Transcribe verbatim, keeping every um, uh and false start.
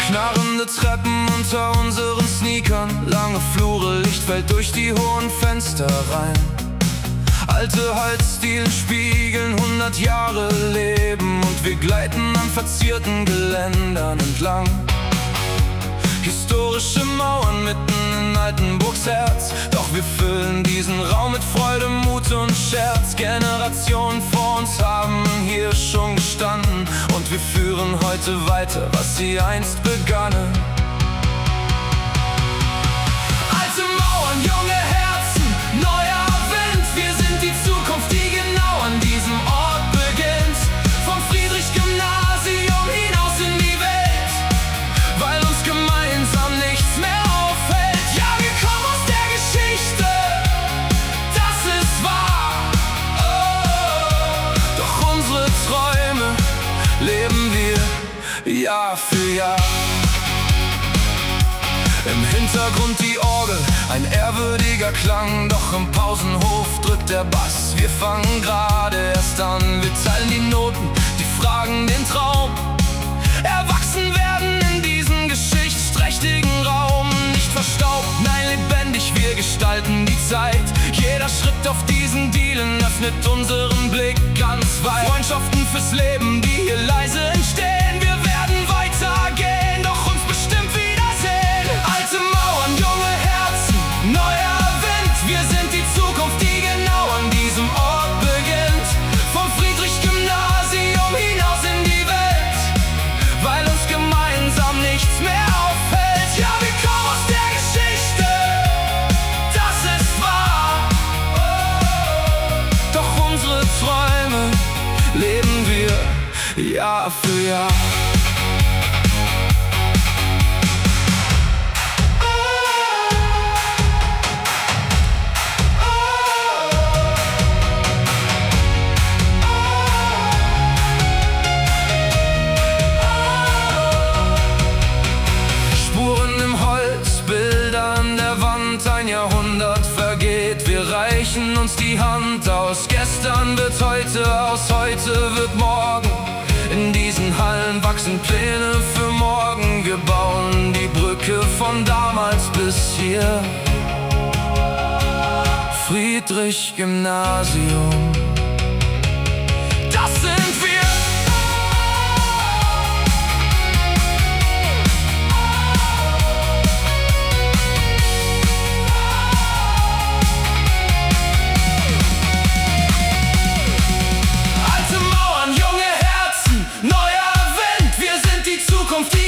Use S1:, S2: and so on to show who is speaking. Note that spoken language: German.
S1: Knarrende Treppen unter unseren Sneakern, lange Flure, Licht fällt durch die hohen Fenster rein. Alte Holzdielen spiegeln hundert Jahre Leben und wir gleiten an verzierten Geländern entlang. Historische Mauern mitten in Altenburgs Herz, doch wir füllen diesen Raum mit Freude, Mut und Scherz. Generationen vor uns haben hier schon gestanden und wir führen heute weiter, was sie einst begannen. Alte Mauern, junge Herzen, neuer Wind, wir sind die Zukunft, die genau an diesem Ort beginnt. Vom Friedrich-Gymnasium hinaus in die Welt, weil uns gemeinsam nichts mehr auffällt. Ja, wir kommen aus der Geschichte, das ist wahr. Oh, doch unsere Träume leben wir Jahr für Jahr. Im Hintergrund die Orgel, ein ehrwürdiger Klang, doch im Pausenhof drückt der Bass. Wir fangen gerade erst an, wir teilen die Noten, die Fragen den Traum. Erwachsen werden in diesem geschichtsträchtigen Raum, nicht verstaubt, nein lebendig, wir gestalten die Zeit. Jeder Schritt auf diesen Dielen öffnet unseren Blick ganz weit. Freundschaften fürs Leben, die hier leise entstehen, wir werden weitergehen, doch uns bestimmt wiedersehen. Alte Mauern, junge Herzen, neuer Wind, wir sind die Zukunft, die genau an diesem Ort beginnt. Vom Friedrich-Gymnasium hinaus in die Welt, weil uns gemeinsam nichts mehr auffällt. Ja, wir kommen aus der Geschichte, das ist wahr. Oh, doch unsere Träume leben wir Jahr für Jahr. Spuren im Holz, Bilder an der Wand, ein Jahrhundert vergeht, wir reichen uns die Hand aus. Gestern wird heute, aus heute wird morgen. In diesen Hallen wachsen Pläne für morgen, wir bauen die Brücke von damals bis hier. Friedrich-Gymnasium, das sind wir. Alte Mauern, junge Herzen, neuer Wind, wir sind die Zukunft, die